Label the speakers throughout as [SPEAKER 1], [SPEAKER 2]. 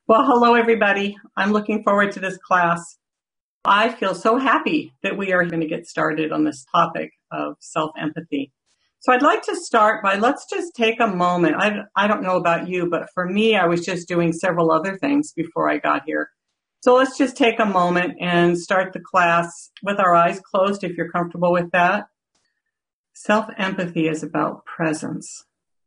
[SPEAKER 1] Well, hello, everybody. I'm looking forward to this class. I feel so happy that we are going to get started on this topic of self-empathy. So I'd like to start by let's just take a moment. I don't know about you, but for me, I was just doing several other things before I got here. So let's just take a moment and start the class with our eyes closed if you're comfortable with that. Self-empathy is about presence.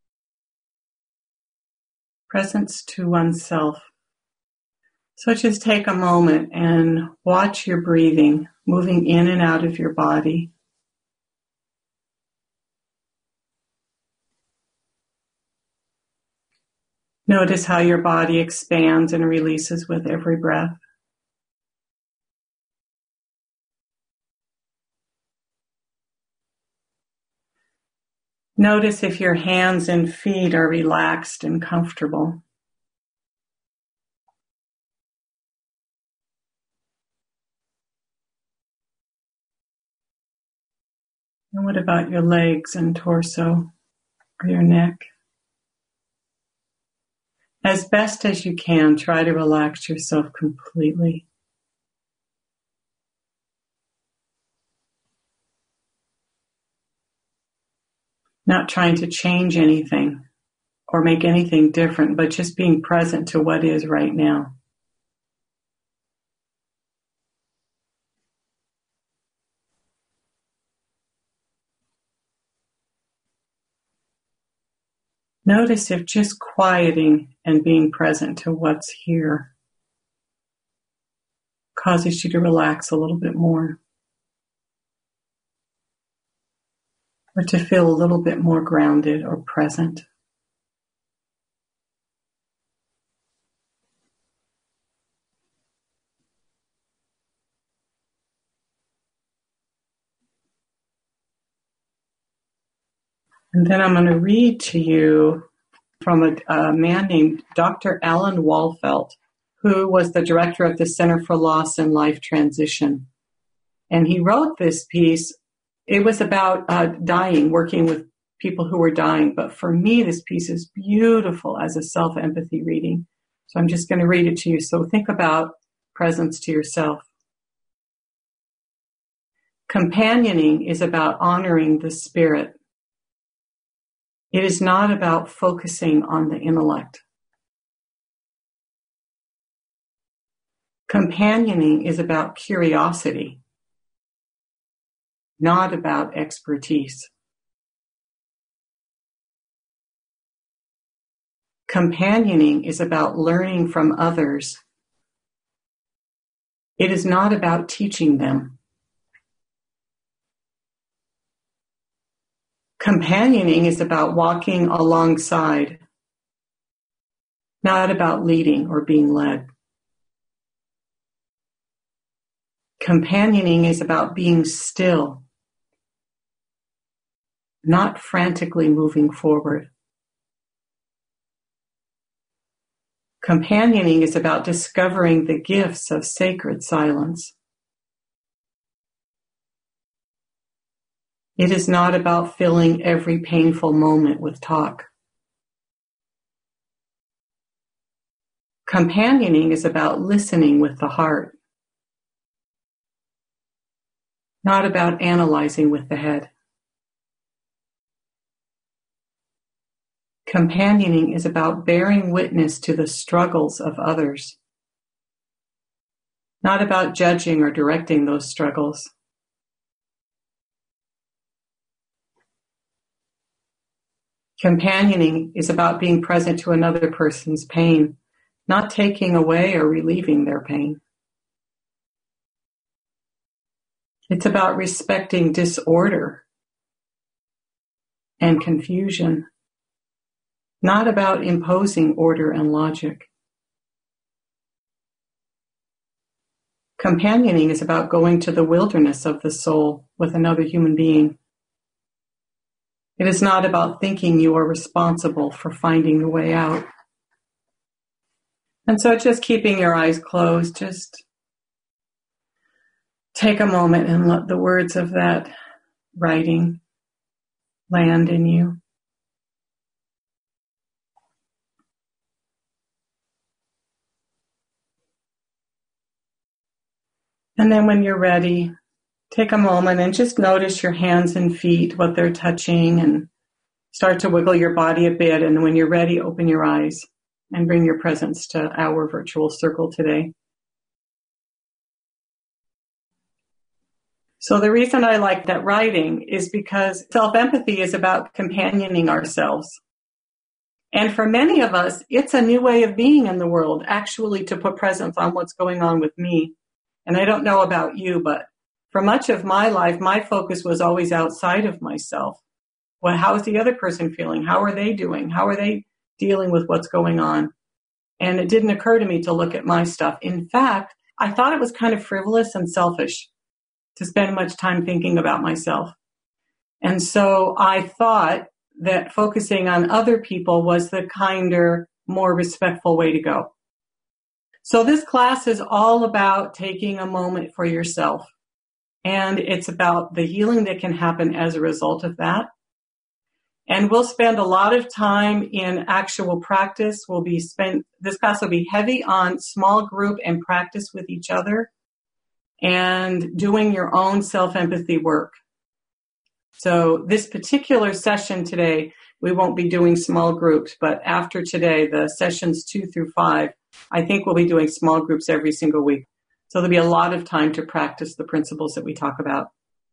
[SPEAKER 1] Presence to oneself. So just take a moment and watch your breathing, moving in and out of your body. Notice how your body expands and releases with every breath. Notice if your hands and feet are relaxed and comfortable. And what about your legs and torso or your neck? As best as you can, try to relax yourself completely. Not trying to change anything or make anything different, but just being present to what is right now. Notice if just quieting and being present to what's here causes you to relax a little bit more, or to feel a little bit more grounded or present. And then I'm going to read to you from a man named Dr. Alan Walfelt, who was the director of the Center for Loss and Life Transition. And he wrote this piece. It was about dying, working with people who were dying. But for me, this piece is beautiful as a self-empathy reading. So I'm just going to read it to you. So think about presence to yourself. Companioning is about honoring the spirit. It is not about focusing on the intellect. Companioning is about curiosity, not about expertise. Companioning is about learning from others. It is not about teaching them. Companioning is about walking alongside, not about leading or being led. Companioning is about being still, not frantically moving forward. Companioning is about discovering the gifts of sacred silence. It is not about filling every painful moment with talk. Companioning is about listening with the heart, not about analyzing with the head. Companioning is about bearing witness to the struggles of others, not about judging or directing those struggles. Companioning is about being present to another person's pain, not taking away or relieving their pain. It's about respecting disorder and confusion, not about imposing order and logic. Companioning is about going to the wilderness of the soul with another human being. It is not about thinking you are responsible for finding the way out. And so just keeping your eyes closed, just take a moment and let the words of that writing land in you. And then when you're ready, take a moment and just notice your hands and feet, what they're touching, and start to wiggle your body a bit. And when you're ready, open your eyes and bring your presence to our virtual circle today. So the reason I like that writing is because self-empathy is about companioning ourselves. And for many of us, it's a new way of being in the world, actually to put presence on what's going on with me. And I don't know about you, but for much of my life, my focus was always outside of myself. Well, how is the other person feeling? How are they doing? How are they dealing with what's going on? And it didn't occur to me to look at my stuff. In fact, I thought it was kind of frivolous and selfish to spend much time thinking about myself. And so I thought that focusing on other people was the kinder, more respectful way to go. So this class is all about taking a moment for yourself. And it's about the healing that can happen as a result of that. And we'll spend a lot of time in actual practice. This class will be heavy on small group and practice with each other and doing your own self-empathy work. So this particular session today, we won't be doing small groups, but after today, the sessions 2 through 5, I think we'll be doing small groups every single week. So there'll be a lot of time to practice the principles that we talk about.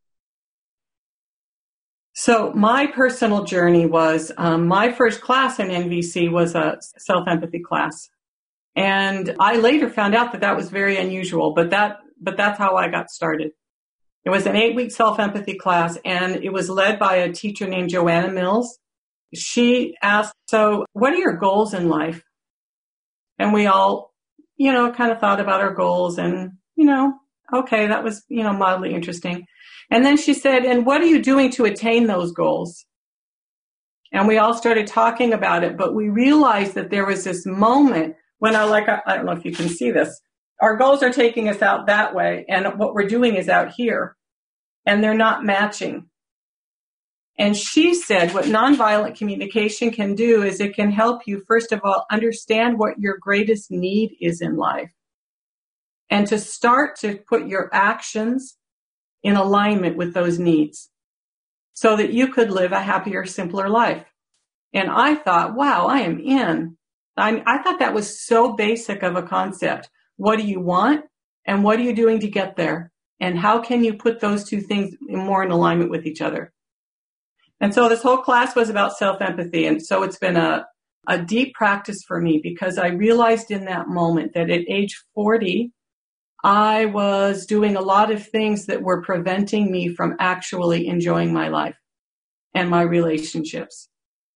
[SPEAKER 1] So my personal journey was, my first class in NVC was a self-empathy class. And I later found out that was very unusual, but that's how I got started. It was an 8-week self-empathy class, and it was led by a teacher named Joanna Mills. She asked, so what are your goals in life? And we all, kind of thought about our goals and, okay, that was, mildly interesting. And then she said, and what are you doing to attain those goals? And we all started talking about it, but we realized that there was this moment when I don't know if you can see this. Our goals are taking us out that way, and what we're doing is out here, and they're not matching. And she said what nonviolent communication can do is it can help you, first of all, understand what your greatest need is in life, and to start to put your actions in alignment with those needs so that you could live a happier, simpler life. And I thought, wow, I am in. I thought that was so basic of a concept. What do you want? And what are you doing to get there? And how can you put those two things more in alignment with each other? And so this whole class was about self-empathy. And so it's been a deep practice for me because I realized in that moment that at age 40, I was doing a lot of things that were preventing me from actually enjoying my life and my relationships.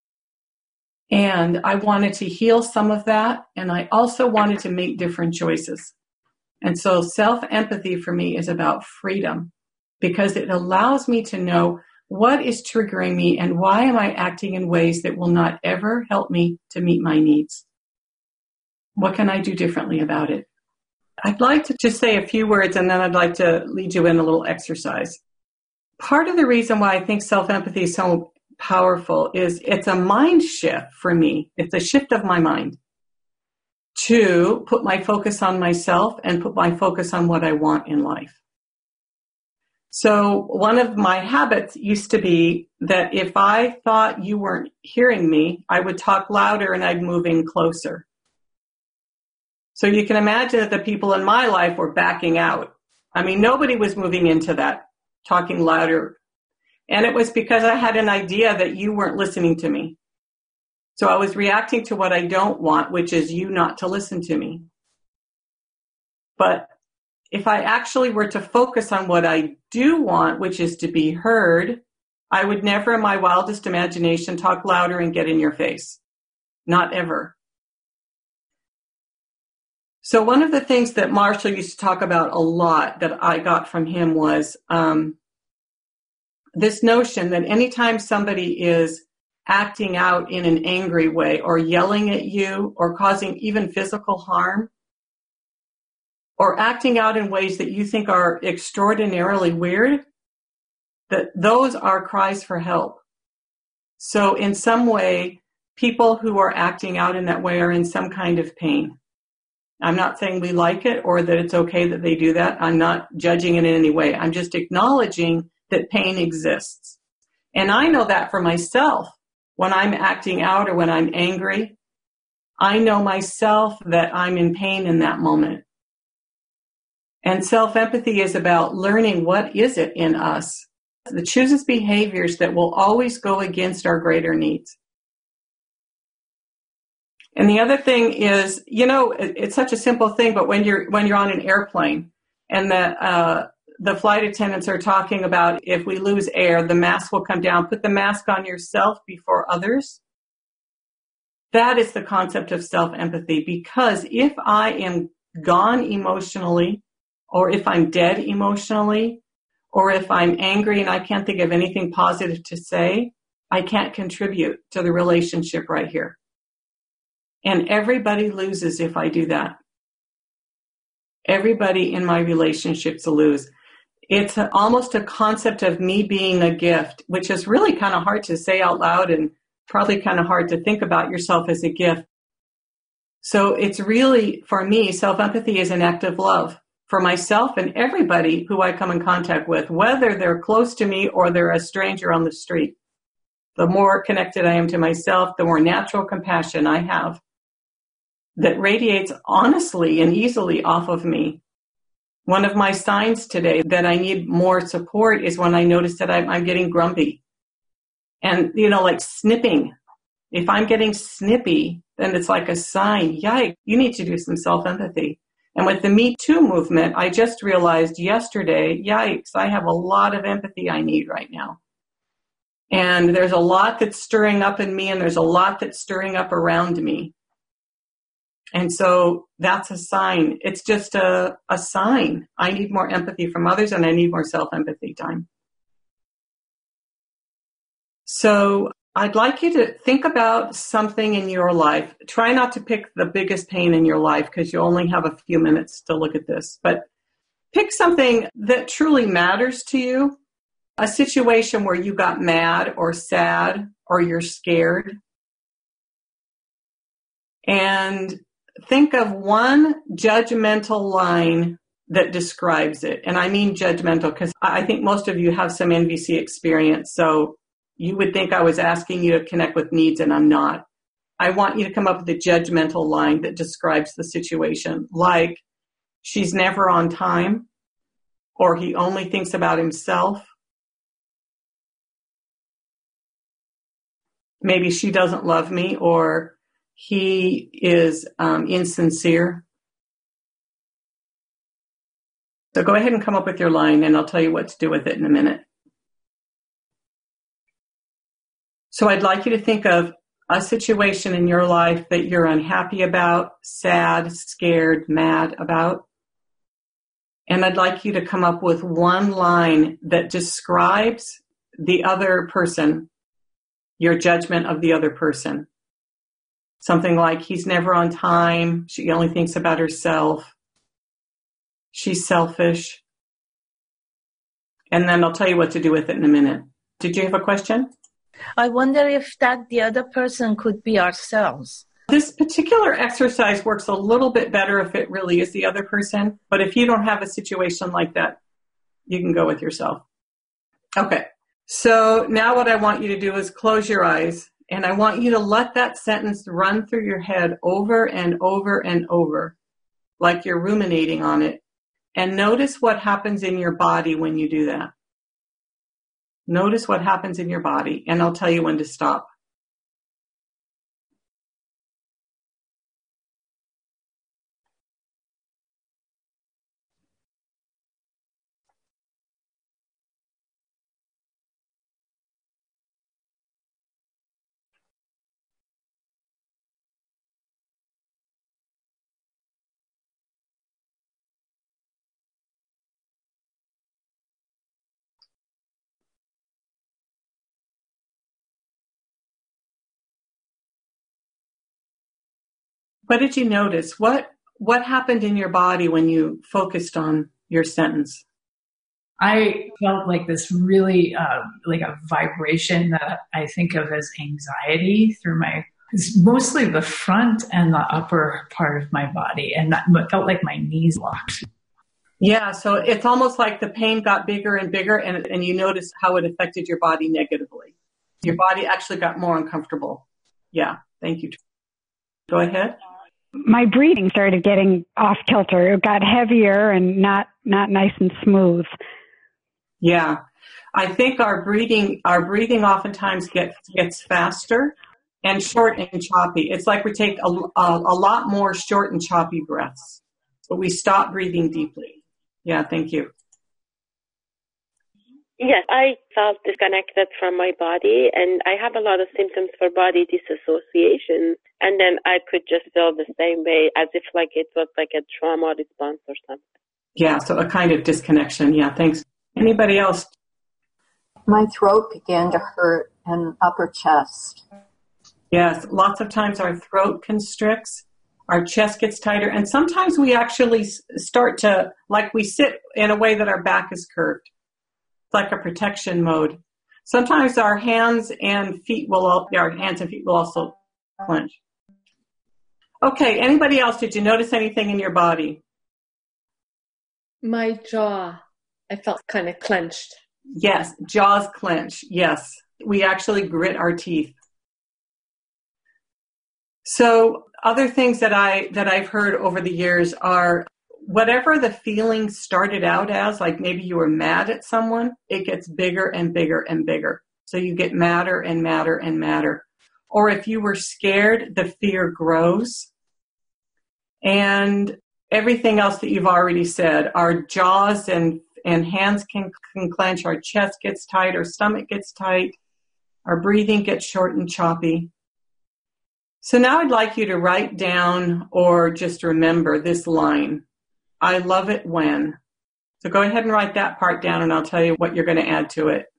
[SPEAKER 1] And I wanted to heal some of that. And I also wanted to make different choices. And so self-empathy for me is about freedom because it allows me to know what is triggering me and why am I acting in ways that will not ever help me to meet my needs. What can I do differently about it? I'd like to just say a few words and then I'd like to lead you in a little exercise. Part of the reason why I think self-empathy is so powerful is it's a mind shift for me. It's a shift of my mind to put my focus on myself and put my focus on what I want in life. So one of my habits used to be that if I thought you weren't hearing me, I would talk louder and I'd move in closer. So you can imagine that the people in my life were backing out. I mean, nobody was moving into that, talking louder. And it was because I had an idea that you weren't listening to me. So I was reacting to what I don't want, which is you not to listen to me. But if I actually were to focus on what I do want, which is to be heard, I would never in my wildest imagination talk louder and get in your face. Not ever. So one of the things that Marshall used to talk about a lot that I got from him was this notion that anytime somebody is acting out in an angry way or yelling at you or causing even physical harm or acting out in ways that you think are extraordinarily weird, that those are cries for help. So in some way, people who are acting out in that way are in some kind of pain. I'm not saying we like it or that it's okay that they do that. I'm not judging it in any way. I'm just acknowledging that pain exists. And I know that for myself. When I'm acting out or when I'm angry, I know myself that I'm in pain in that moment. And self-empathy is about learning what is it in us that chooses behaviors that will always go against our greater needs. And the other thing is, it's such a simple thing, but when you're on an airplane and the flight attendants are talking about if we lose air, the mask will come down. Put the mask on yourself before others. That is the concept of self-empathy, because if I am gone emotionally, or if I'm dead emotionally, or if I'm angry and I can't think of anything positive to say, I can't contribute to the relationship right here. And everybody loses if I do that. Everybody in my relationships lose. It's almost a concept of me being a gift, which is really kind of hard to say out loud and probably kind of hard to think about yourself as a gift. So it's really, for me, self-empathy is an act of love for myself and everybody who I come in contact with, whether they're close to me or they're a stranger on the street. The more connected I am to myself, the more natural compassion I have that radiates honestly and easily off of me. One of my signs today that I need more support is when I notice that I'm getting grumpy. And, like snipping. If I'm getting snippy, then it's like a sign, yikes, you need to do some self-empathy. And with the Me Too movement, I just realized yesterday, yikes, I have a lot of empathy I need right now. And there's a lot that's stirring up in me, and there's a lot that's stirring up around me. And so that's a sign. It's just a sign. I need more empathy from others, and I need more self-empathy time. So I'd like you to think about something in your life. Try not to pick the biggest pain in your life, because you only have a few minutes to look at this. But pick something that truly matters to you, a situation where you got mad or sad or you're scared. And think of one judgmental line that describes it. And I mean judgmental because I think most of you have some NVC experience. So you would think I was asking you to connect with needs, and I'm not. I want you to come up with a judgmental line that describes the situation, like she's never on time, or he only thinks about himself. Maybe she doesn't love me, or he is insincere. So go ahead and come up with your line, and I'll tell you what to do with it in a minute. So I'd like you to think of a situation in your life that you're unhappy about, sad, scared, mad about. And I'd like you to come up with one line that describes the other person, your judgment of the other person. Something like, he's never on time, she only thinks about herself, she's selfish. And then I'll tell you what to do with it in a minute. Did you have a question?
[SPEAKER 2] I wonder if that the other person could be ourselves.
[SPEAKER 1] This particular exercise works a little bit better if it really is the other person. But if you don't have a situation like that, you can go with yourself. Okay. So now what I want you to do is close your eyes, and I want you to let that sentence run through your head over and over and over, like you're ruminating on it. And notice what happens in your body when you do that. Notice what happens in your body, and I'll tell you when to stop. What did you notice? What happened in your body when you focused on your sentence?
[SPEAKER 3] I felt like this really, like a vibration that I think of as anxiety through my It's mostly the front and the upper part of my body, and that felt like my knees locked.
[SPEAKER 1] Yeah, so it's almost like the pain got bigger and bigger, and you noticed how it affected your body negatively. Your body actually got more uncomfortable. Yeah, thank you. Go ahead.
[SPEAKER 4] My breathing started getting off kilter. It got heavier and not nice and smooth.
[SPEAKER 1] Yeah, I think our breathing oftentimes gets faster and short and choppy. It's like we take a lot more short and choppy breaths, but we stop breathing deeply. Yeah, thank you.
[SPEAKER 5] Yes, I felt disconnected from my body, and I have a lot of symptoms for body disassociation, and then I could just feel the same way as if like it was like a trauma response or something.
[SPEAKER 1] Yeah, so a kind of disconnection. Yeah, thanks. Anybody else?
[SPEAKER 6] My throat began to hurt and upper chest.
[SPEAKER 1] Yes, lots of times our throat constricts, our chest gets tighter, and sometimes we actually start to, like we sit in a way that our back is curved. It's like a protection mode. Sometimes our hands and feet will also clench. Okay, anybody else? Did you notice anything in your body?
[SPEAKER 7] My jaw, I felt kind of clenched.
[SPEAKER 1] Yes, jaws clench. Yes, we actually grit our teeth. So other things that I've heard over the years are whatever the feeling started out as, like maybe you were mad at someone, it gets bigger and bigger and bigger. So you get madder and madder and madder. Or if you were scared, the fear grows. And everything else that you've already said, our jaws and hands can clench, our chest gets tight, our stomach gets tight, our breathing gets short and choppy. So now I'd like you to write down or just remember this line. I love it when. So go ahead and write that part down and I'll tell you what you're going to add to it.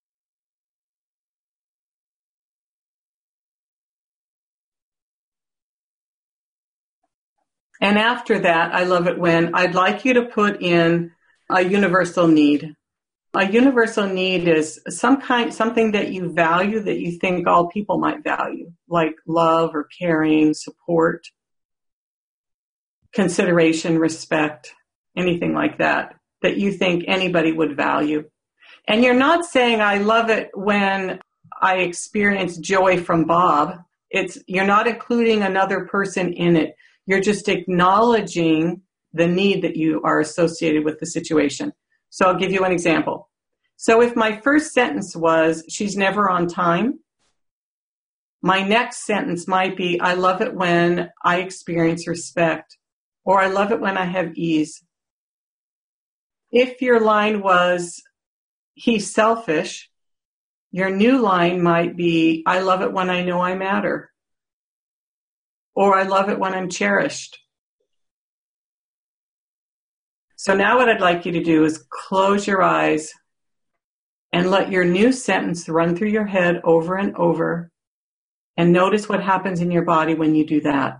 [SPEAKER 1] And after that, I love it when, I'd like you to put in a universal need. A universal need is something that you value, that you think all people might value, like love or caring, support, consideration, respect, anything like that you think anybody would value. And you're not saying, I love it when I experience joy from Bob. You're not including another person in it. You're just acknowledging the need that you are associated with the situation. So I'll give you an example. So if my first sentence was, she's never on time, my next sentence might be, I love it when I experience respect, or I love it when I have ease. If your line was, he's selfish, your new line might be, I love it when I know I matter, or I love it when I'm cherished. So now what I'd like you to do is close your eyes and let your new sentence run through your head over and over, and notice what happens in your body when you do that.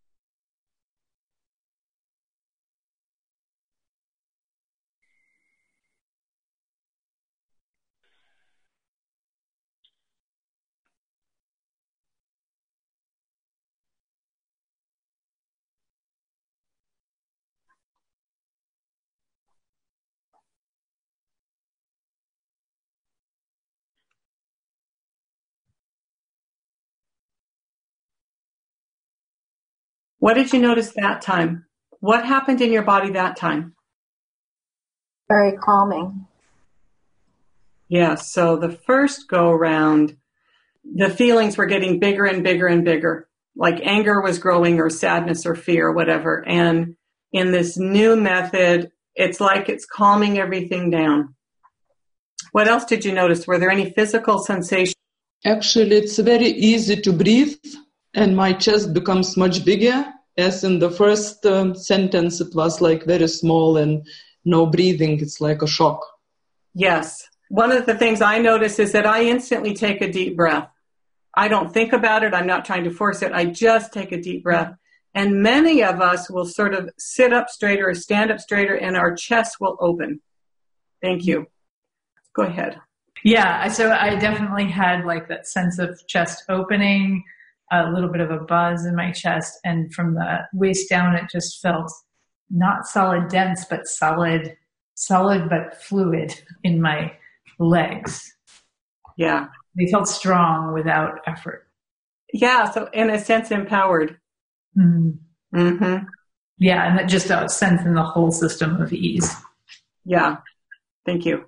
[SPEAKER 1] What did you notice that time? What happened in your body that time?
[SPEAKER 6] Very calming.
[SPEAKER 1] Yeah, so the first go around, the feelings were getting bigger and bigger and bigger, like anger was growing or sadness or fear or whatever. And in this new method, it's like it's calming everything down. What else did you notice? Were there any physical sensations?
[SPEAKER 8] Actually, it's very easy to breathe, and my chest becomes much bigger. As in the first sentence, it was like very small and no breathing. It's like a shock.
[SPEAKER 1] Yes. One of the things I notice is that I instantly take a deep breath. I don't think about it. I'm not trying to force it. I just take a deep breath. And many of us will sort of sit up straighter or stand up straighter, and our chest will open. Thank you. Go ahead.
[SPEAKER 3] Yeah, so I definitely had like that sense of chest opening, a little bit of a buzz in my chest. And from the waist down, it just felt not solid dense, but solid but fluid in my legs.
[SPEAKER 1] Yeah.
[SPEAKER 3] They felt strong without effort.
[SPEAKER 1] Yeah. So in a sense, empowered.
[SPEAKER 3] Mm-hmm.
[SPEAKER 1] Mm-hmm.
[SPEAKER 3] Yeah. And that just a sense in the whole system of ease.
[SPEAKER 1] Yeah. Thank you.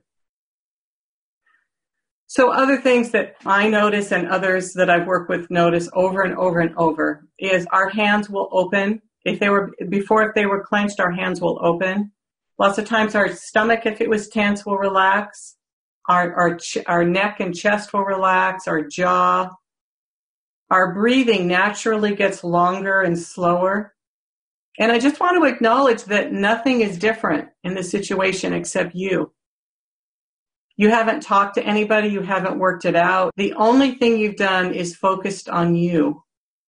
[SPEAKER 1] So other things that I notice and others that I've worked with notice over and over and over is our hands will open. If they were clenched, our hands will open. Lots of times our stomach, if it was tense, will relax. Our neck and chest will relax, our jaw. Our breathing naturally gets longer and slower. And I just want to acknowledge that nothing is different in this situation except you. You haven't talked to anybody. You haven't worked it out. The only thing you've done is focused on you.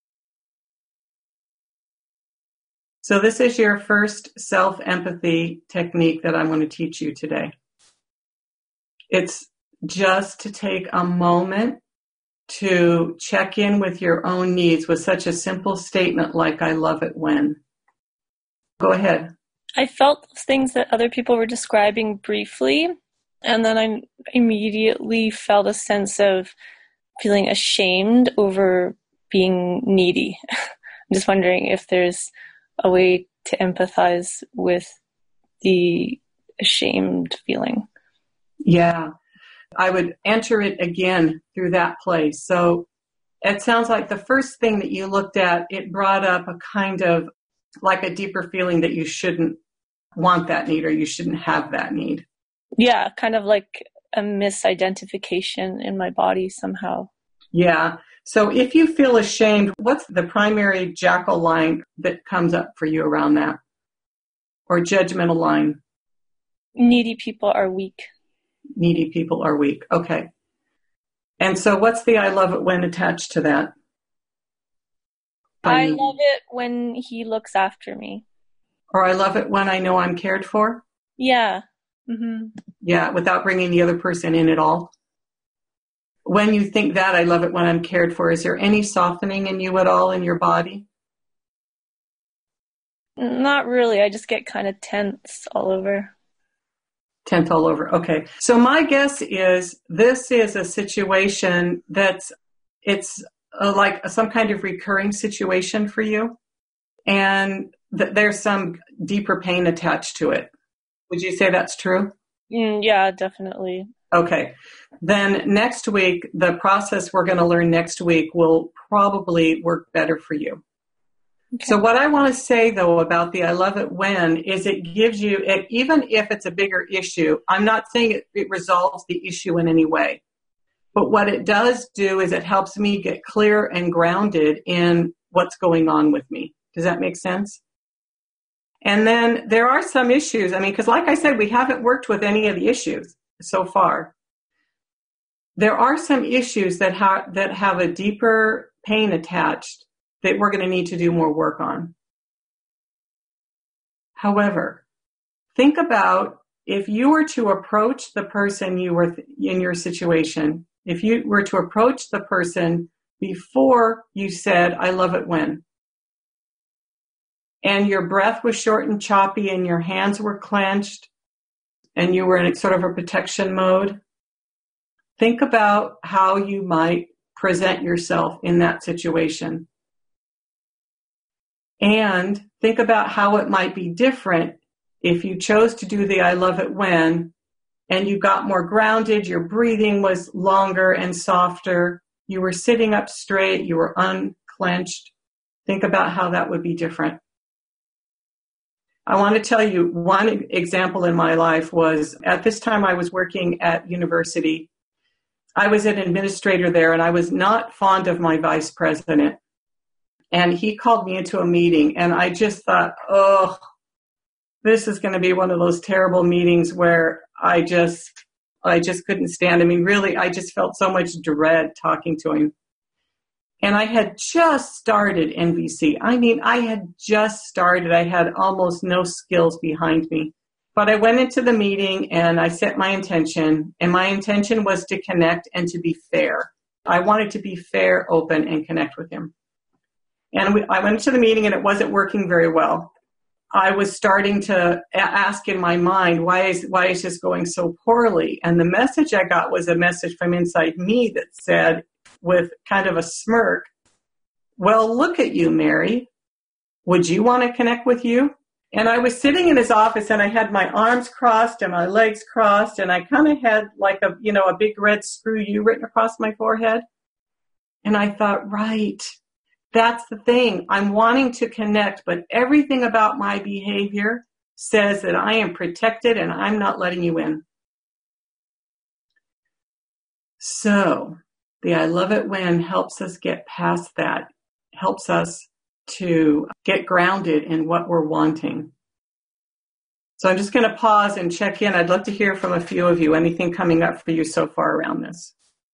[SPEAKER 1] So this is your first self-empathy technique that I'm going to teach you today. It's just to take a moment to check in with your own needs with such a simple statement like, I love it when. Go ahead.
[SPEAKER 9] I felt things that other people were describing briefly, and then I immediately felt a sense of feeling ashamed over being needy. I'm just wondering if there's a way to empathize with the ashamed feeling.
[SPEAKER 1] Yeah, I would enter it again through that place. So it sounds like the first thing that you looked at, it brought up a kind of like a deeper feeling that you shouldn't want that need or you shouldn't have that need.
[SPEAKER 9] Yeah, kind of like a misidentification in my body somehow.
[SPEAKER 1] Yeah. So if you feel ashamed, what's the primary jackal line that comes up for you around that? Or judgmental line?
[SPEAKER 9] Needy people are weak.
[SPEAKER 1] Needy people are weak. Okay. And so what's the I love it when attached to that?
[SPEAKER 9] I love it when he looks after me.
[SPEAKER 1] Or I love it when I know I'm cared for?
[SPEAKER 9] Yeah. Mm-hmm.
[SPEAKER 1] Yeah, without bringing the other person in at all. When you think that, I love it when I'm cared for, is there any softening in you at all in your body?
[SPEAKER 9] Not really. I just get kind of tense all over.
[SPEAKER 1] Tense all over. Okay. So my guess is this is a situation it's like some kind of recurring situation for you. And there's some deeper pain attached to it. Would you say that's true?
[SPEAKER 9] Yeah, definitely.
[SPEAKER 1] Okay. Then next week, the process we're going to learn next week will probably work better for you. Okay. So what I want to say, though, about the I love it when is it gives you, even if it's a bigger issue, I'm not saying it resolves the issue in any way. But what it does do is it helps me get clear and grounded in what's going on with me. Does that make sense? And then there are some issues. I mean, because like I said, we haven't worked with any of the issues so far. There are some issues that have a deeper pain attached that we're going to need to do more work on. However, think about if you were to approach the person you were in your situation, if you were to approach the person before you said, I love it when, and your breath was short and choppy and your hands were clenched and you were in sort of a protection mode, think about how you might present yourself in that situation. And think about how it might be different if you chose to do the I love it when, and you got more grounded, your breathing was longer and softer, you were sitting up straight, you were unclenched. Think about how that would be different. I want to tell you one example in my life was at this time I was working at university. I was an administrator there and I was not fond of my vice president. And he called me into a meeting and I just thought, oh, this is going to be one of those terrible meetings where I just couldn't stand. I mean, really, I just felt so much dread talking to him. And I had just started NVC. I mean, I had just started. I had almost no skills behind me. But I went into the meeting and I set my intention. And my intention was to connect and to be fair. I wanted to be fair, open, and connect with him. And I went to the meeting and it wasn't working very well. I was starting to ask in my mind, why is this going so poorly? And the message I got was a message from inside me that said, with kind of a smirk, well, look at you, Mary. Would you want to connect with you? And I was sitting in his office and I had my arms crossed and my legs crossed and I kind of had like a big red screw you written across my forehead. And I thought, right, that's the thing. I'm wanting to connect, but everything about my behavior says that I am protected and I'm not letting you in. So the I love it when helps us get past that, helps us to get grounded in what we're wanting. So I'm just going to pause and check in. I'd love to hear from a few of you. Anything coming up for you so far around this?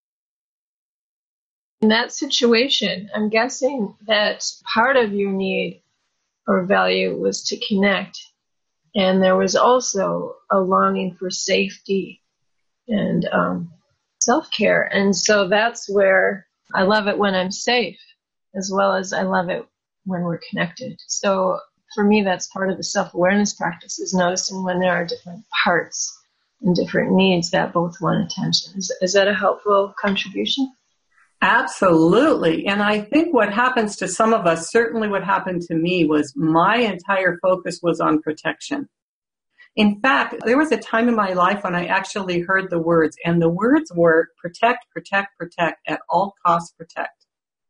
[SPEAKER 10] In that situation, I'm guessing that part of your need or value was to connect. And there was also a longing for safety and self-care. And so that's where I love it when I'm safe, as well as I love it when we're connected. So for me, that's part of the self-awareness practice, is noticing when there are different parts and different needs that both want attention. Is that a helpful contribution?
[SPEAKER 1] Absolutely. And I think what happens to some of us, certainly what happened to me, was my entire focus was on protection. In fact, there was a time in my life when I actually heard the words, and the words were protect, protect, protect, at all costs protect.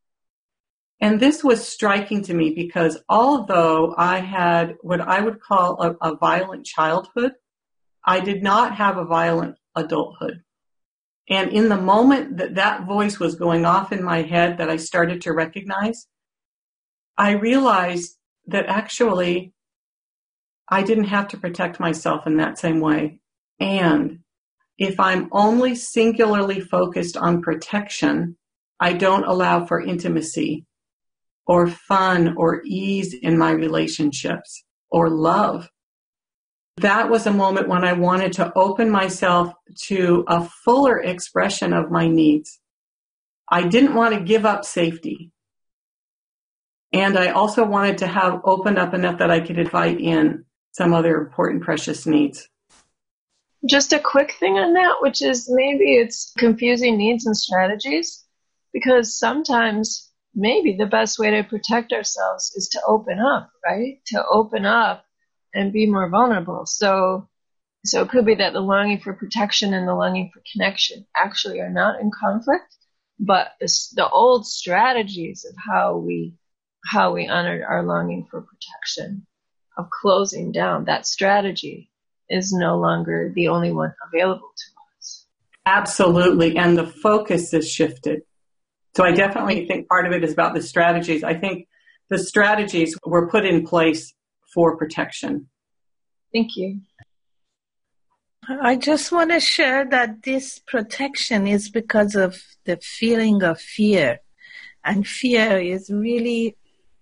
[SPEAKER 1] And this was striking to me because although I had what I would call a violent childhood, I did not have a violent adulthood. And in the moment that voice was going off in my head that I started to recognize, I realized that actually I didn't have to protect myself in that same way. And if I'm only singularly focused on protection, I don't allow for intimacy or fun or ease in my relationships or love. That was a moment when I wanted to open myself to a fuller expression of my needs. I didn't want to give up safety. And I also wanted to have opened up enough that I could invite in some other important, precious needs.
[SPEAKER 10] Just a quick thing on that, which is maybe it's confusing needs and strategies, because sometimes maybe the best way to protect ourselves is to open up, right? To open up and be more vulnerable. So it could be that the longing for protection and the longing for connection actually are not in conflict, but the old strategies of how we honored our longing for protection, of closing down, that strategy is no longer the only one available to us.
[SPEAKER 1] Absolutely, and the focus has shifted. So I definitely think part of it is about the strategies. I think the strategies were put in place for protection.
[SPEAKER 10] Thank you.
[SPEAKER 2] I just want to share that this protection is because of the feeling of fear. And fear is really,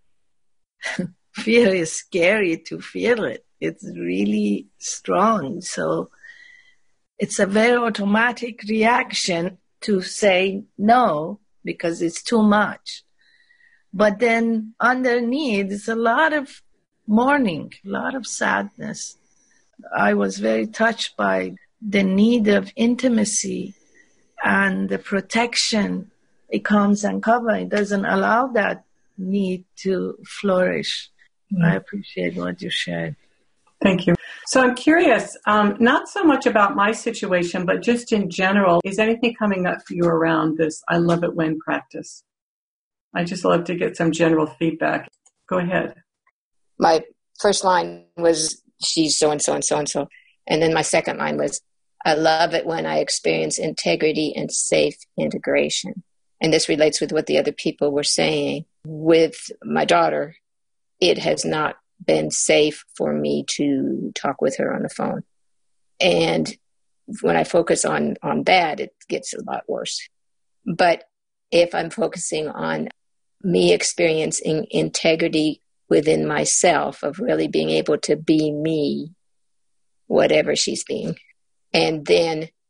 [SPEAKER 2] fear is scary to feel it. It's really strong. So it's a very automatic reaction to say no because it's too much. But then underneath is a lot of mourning, a lot of sadness. I was very touched by the need of intimacy and the protection it comes and covers. It doesn't allow that need to flourish. I appreciate what you shared.
[SPEAKER 1] Thank you. So I'm curious, not so much about my situation, but just in general, is anything coming up for you around this I love it when practice? I just love to get some general feedback. Go ahead.
[SPEAKER 11] My first line was, she's so-and-so and so-and-so. And then my second line was, I love it when I experience integrity and safe integration. And this relates with what the other people were saying. With my daughter, it has not been safe for me to talk with her on the phone. And when I focus on that, it gets a lot worse. But if I'm focusing on me experiencing integrity within myself, of really being able to be me, whatever she's being, and then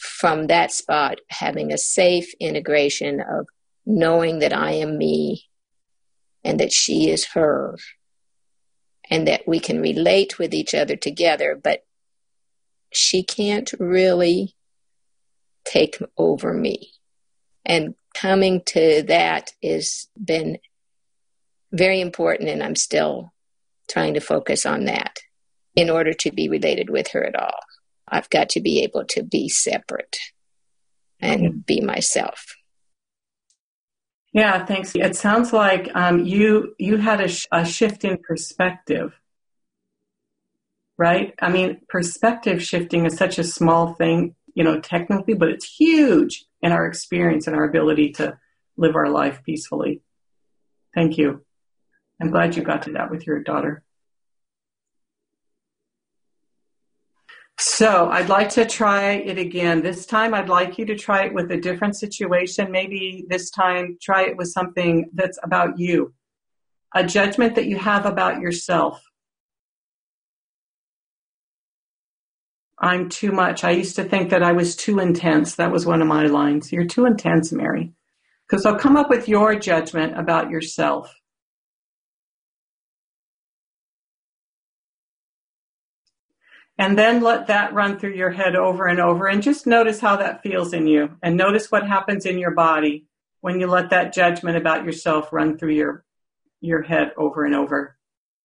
[SPEAKER 11] from that spot, having a safe integration of knowing that I am me and that she is her, and that we can relate with each other together, but she can't really take over me. And coming to that has been very important, and I'm still trying to focus on that in order to be related with her at all. I've got to be able to be separate and be myself.
[SPEAKER 1] Yeah, thanks. It sounds like you had a shift in perspective, right? I mean, perspective shifting is such a small thing, technically, but it's huge in our experience and our ability to live our life peacefully. Thank you. I'm glad you got to that with your daughter. So I'd like to try it again. This time I'd like you to try it with a different situation. Maybe this time try it with something that's about you, a judgment that you have about yourself. I'm too much. I used to think that I was too intense. That was one of my lines. You're too intense, Mary. Because I'll come up with your judgment about yourself. And then let that run through your head over and over, and just notice how that feels in you, and notice what happens in your body when you let that judgment about yourself run through your head over and over.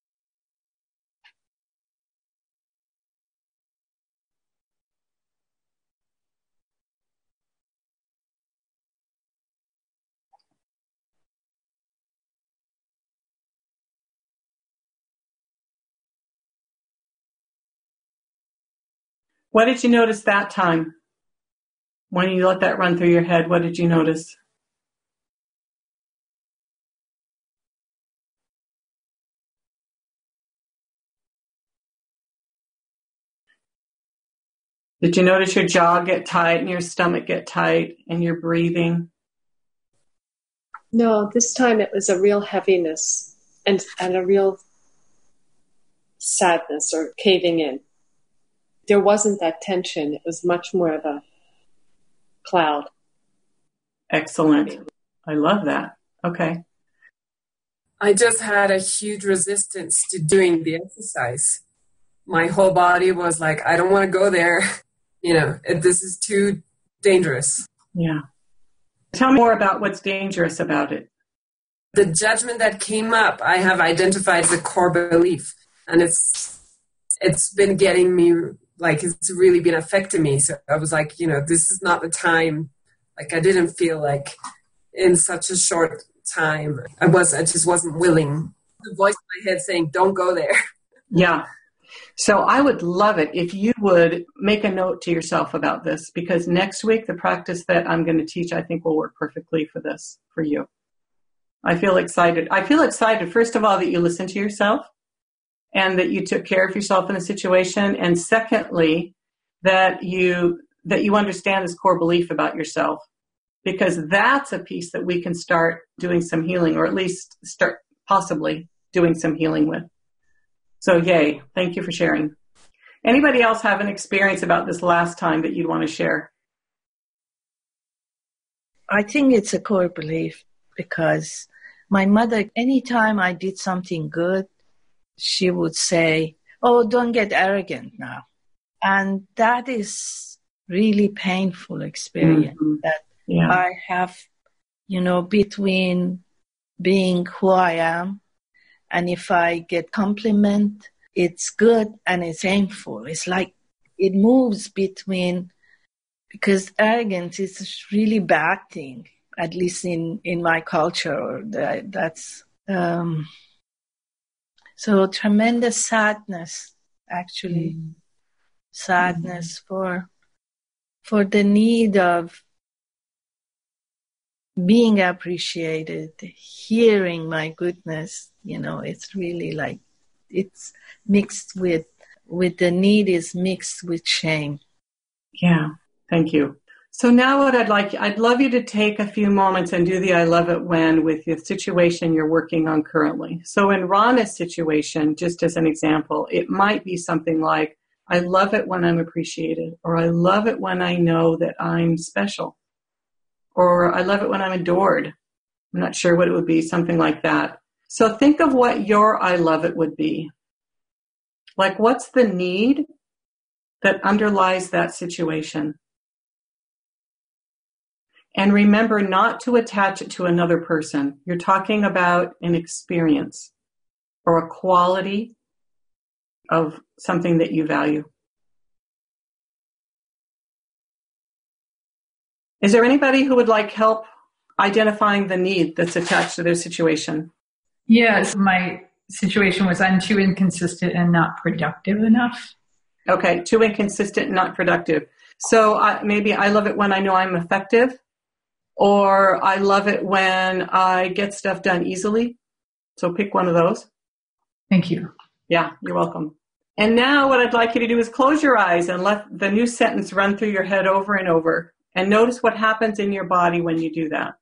[SPEAKER 1] What did you notice that time? When you let that run through your head, what did you notice? Did you notice your jaw get tight and your stomach get tight and your breathing?
[SPEAKER 7] No, this time it was a real heaviness and a real sadness or caving in. There wasn't that tension. It was much more of a cloud.
[SPEAKER 1] Excellent. I love that. Okay.
[SPEAKER 12] I just had a huge resistance to doing the exercise. My whole body was like, I don't want to go there. This is too dangerous.
[SPEAKER 1] Yeah. Tell me more about what's dangerous about it.
[SPEAKER 12] The judgment that came up, I have identified as a core belief. And it's been getting me, it's really been affecting me. So I was like, this is not the time. I didn't feel like in such a short time, I just wasn't willing. The voice in my head saying, don't go there.
[SPEAKER 1] Yeah. So I would love it if you would make a note to yourself about this, because next week, the practice that I'm going to teach, I think will work perfectly for this, for you. I feel excited. First of all, that you listened to yourself and that you took care of yourself in the situation. And secondly, that you understand this core belief about yourself, because that's a piece that we can start doing some healing, or at least start possibly doing some healing with. So yay. Thank you for sharing. Anybody else have an experience about this last time that you'd want to share?
[SPEAKER 2] I think it's a core belief, because my mother, anytime I did something good, she would say, oh, don't get arrogant now. And that is really painful experience that I have, between being who I am, and if I get compliment, it's good and it's painful. It's like it moves between, because arrogance is a really bad thing, at least in my culture. That's so tremendous sadness, actually. Sadness for the need of being appreciated, hearing my goodness. It's really it's mixed with the need is mixed with shame.
[SPEAKER 1] Yeah, thank you. So now what I'd love you to take a few moments and do the I love it when with the situation you're working on currently. So in Rana's situation, just as an example, it might be something like, I love it when I'm appreciated, or I love it when I know that I'm special, or I love it when I'm adored. I'm not sure what it would be, something like that. So think of what your I love it would be. Like, what's the need that underlies that situation? And remember not to attach it to another person. You're talking about an experience or a quality of something that you value. Is there anybody who would like help identifying the need that's attached to their situation?
[SPEAKER 3] Yes, my situation was I'm too inconsistent and not productive enough.
[SPEAKER 1] Okay, too inconsistent and not productive. So maybe I love it when I know I'm effective, or I love it when I get stuff done easily. So pick one of those.
[SPEAKER 3] Thank you.
[SPEAKER 1] Yeah, you're welcome. And now what I'd like you to do is close your eyes and let the new sentence run through your head over and over. And notice what happens in your body when you do that.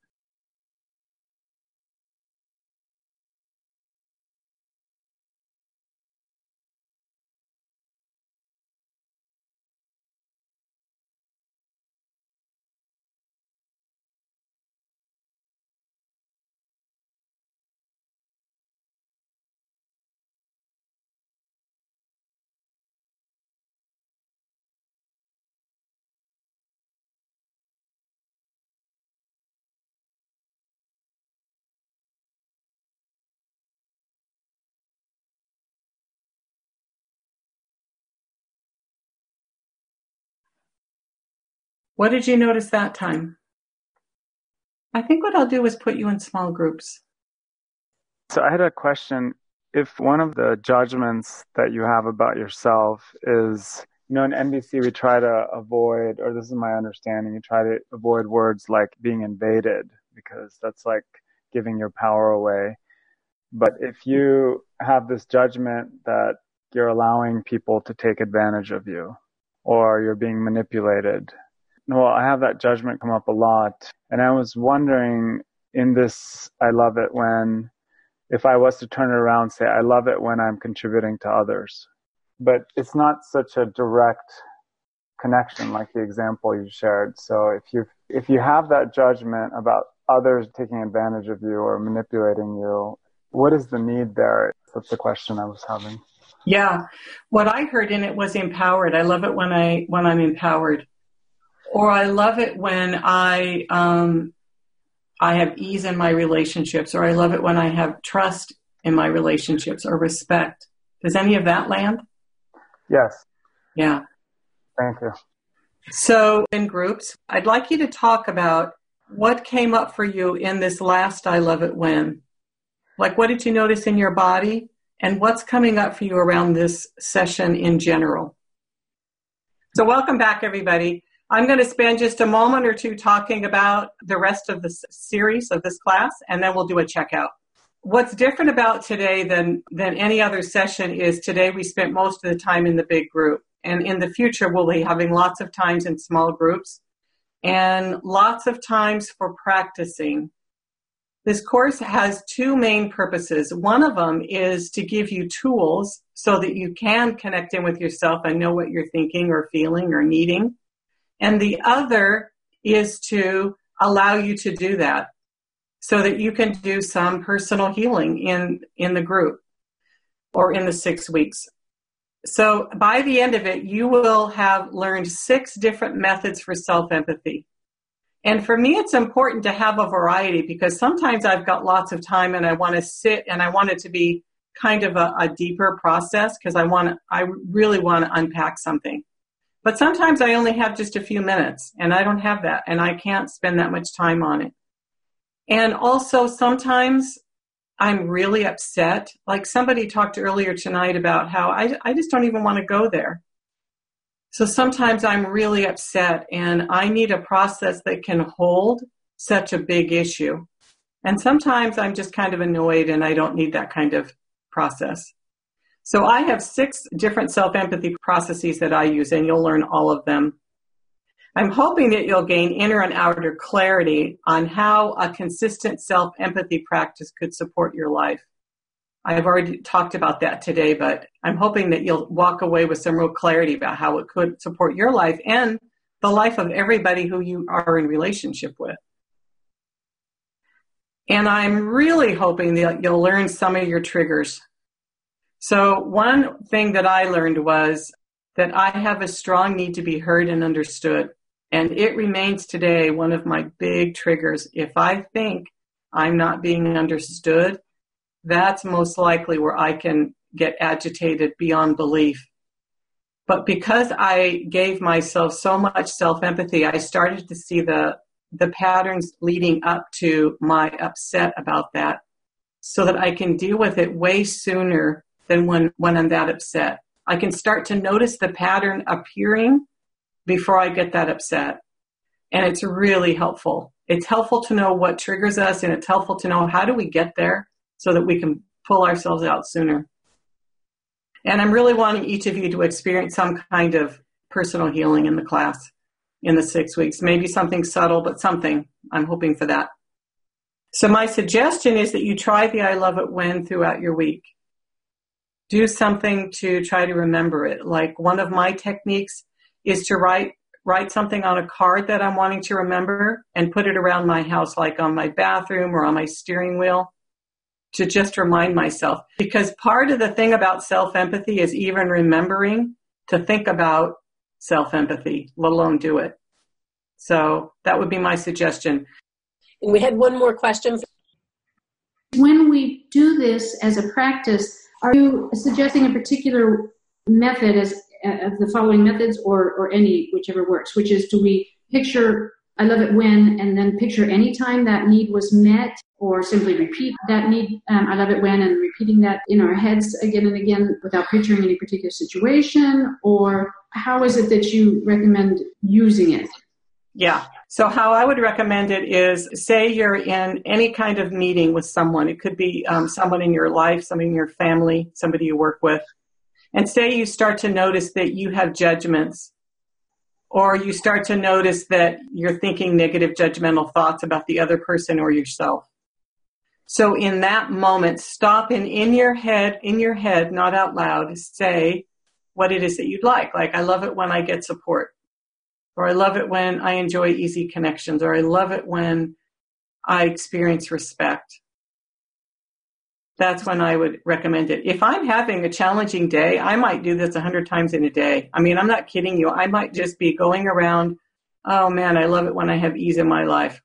[SPEAKER 1] What did you notice that time? I think what I'll do is put you in small groups.
[SPEAKER 13] So I had a question. If one of the judgments that you have about yourself is, in NVC we try to avoid, or this is my understanding, you try to avoid words like being invaded, because that's like giving your power away. But if you have this judgment that you're allowing people to take advantage of you, or you're being manipulated, well, I have that judgment come up a lot. And I was wondering, in this, I love it when, if I was to turn it around and say, I love it when I'm contributing to others. But it's not such a direct connection like the example you shared. So if you have that judgment about others taking advantage of you or manipulating you, what is the need there? That's the question I was having.
[SPEAKER 1] Yeah. What I heard in it was empowered. I love it when I'm empowered. Or I love it when I have ease in my relationships, or I love it when I have trust in my relationships or respect. Does any of that land?
[SPEAKER 13] Yes.
[SPEAKER 1] Yeah.
[SPEAKER 13] Thank you.
[SPEAKER 1] So in groups, I'd like you to talk about what came up for you in this last I love it when. Like, what did you notice in your body, and what's coming up for you around this session in general? So welcome back, everybody. I'm going to spend just a moment or two talking about the rest of the series of this class, and then we'll do a checkout. What's different about today than any other session is today we spent most of the time in the big group. And in the future, we'll be having lots of times in small groups and lots of times for practicing. This course has two main purposes. One of them is to give you tools so that you can connect in with yourself and know what you're thinking or feeling or needing. And the other is to allow you to do that so that you can do some personal healing in the group or in the 6 weeks. So by the end of it, you will have learned 6 different methods for self-empathy. And for me, it's important to have a variety because sometimes I've got lots of time and I want to sit and I want it to be kind of a deeper process because I really want to unpack something. But sometimes I only have just a few minutes and I don't have that and I can't spend that much time on it. And also sometimes I'm really upset. Like somebody talked earlier tonight about how I just don't even want to go there. So sometimes I'm really upset and I need a process that can hold such a big issue. And sometimes I'm just kind of annoyed and I don't need that kind of process. So I have 6 different self-empathy processes that I use, and you'll learn all of them. I'm hoping that you'll gain inner and outer clarity on how a consistent self-empathy practice could support your life. I've already talked about that today, but I'm hoping that you'll walk away with some real clarity about how it could support your life and the life of everybody who you are in relationship with. And I'm really hoping that you'll learn some of your triggers. So one thing that I learned was that I have a strong need to be heard and understood. And it remains today one of my big triggers. If I think I'm not being understood, that's most likely where I can get agitated beyond belief. But because I gave myself so much self-empathy, I started to see the patterns leading up to my upset about that so that I can deal with it way sooner than when I'm that upset. I can start to notice the pattern appearing before I get that upset. And it's really helpful. It's helpful to know what triggers us, and it's helpful to know how do we get there so that we can pull ourselves out sooner. And I'm really wanting each of you to experience some kind of personal healing in the class in the 6 weeks. Maybe something subtle, but something. I'm hoping for that. So my suggestion is that you try the I love it when throughout your week. Do something to try to remember it. Like one of my techniques is to write something on a card that I'm wanting to remember and put it around my house, like on my bathroom or on my steering wheel, to just remind myself. Because part of the thing about self-empathy is even remembering to think about self-empathy, let alone do it. So that would be my suggestion.
[SPEAKER 14] And we had one more question.
[SPEAKER 15] When we do this as a practice, are you suggesting a particular method as of the following methods or any, whichever works, which is, do we picture I love it when, and then picture any time that need was met, or simply repeat that need, I love it when, and repeating that in our heads again and again without picturing any particular situation? Or how is it that you recommend using it?
[SPEAKER 1] Yeah. So how I would recommend it is, say you're in any kind of meeting with someone. It could be someone in your life, somebody in your family, somebody you work with. And say you start to notice that you have judgments, or you start to notice that you're thinking negative judgmental thoughts about the other person or yourself. So in that moment, stop and in your head, not out loud, say what it is that you'd like. Like, I love it when I get support, or I love it when I enjoy easy connections, or I love it when I experience respect. That's when I would recommend it. If I'm having a challenging day, I might do this 100 times in a day. I mean, I'm not kidding you. I might just be going around, oh man, I love it when I have ease in my life.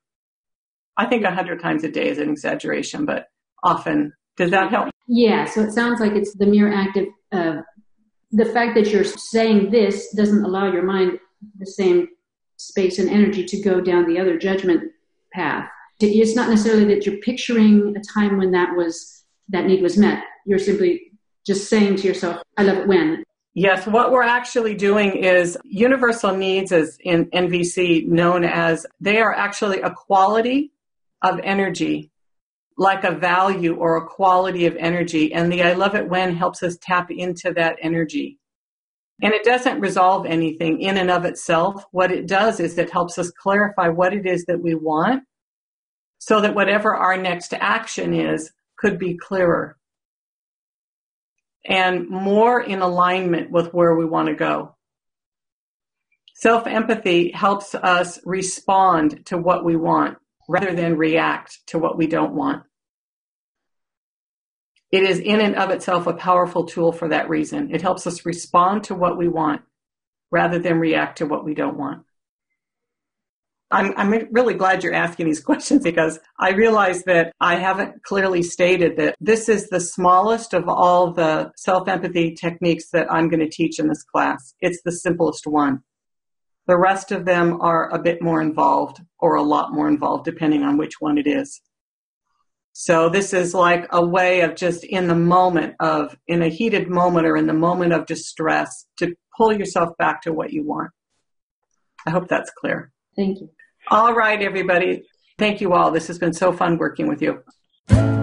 [SPEAKER 1] I think 100 times a day is an exaggeration, but often. Does that help?
[SPEAKER 15] Yeah, so it sounds like it's the mere act of the fact that you're saying this doesn't allow your mind the same space and energy to go down the other judgment path. It's not necessarily that you're picturing a time when that need was met. You're simply just saying to yourself, I love it when.
[SPEAKER 1] Yes, what we're actually doing is universal needs, as in NVC known as, they are actually a quality of energy, like a value or a quality of energy. And the I love it when helps us tap into that energy. And it doesn't resolve anything in and of itself. What it does is it helps us clarify what it is that we want, so that whatever our next action is could be clearer and more in alignment with where we want to go. Self-empathy helps us respond to what we want rather than react to what we don't want. It is in and of itself a powerful tool for that reason. It helps us respond to what we want rather than react to what we don't want. I'm really glad you're asking these questions, because I realize that I haven't clearly stated that this is the smallest of all the self-empathy techniques that I'm going to teach in this class. It's the simplest one. The rest of them are a bit more involved, or a lot more involved, depending on which one it is. So this is like a way of just in a heated moment or in the moment of distress, to pull yourself back to what you want. I hope that's clear.
[SPEAKER 15] Thank you.
[SPEAKER 1] All right, everybody. Thank you all. This has been so fun working with you.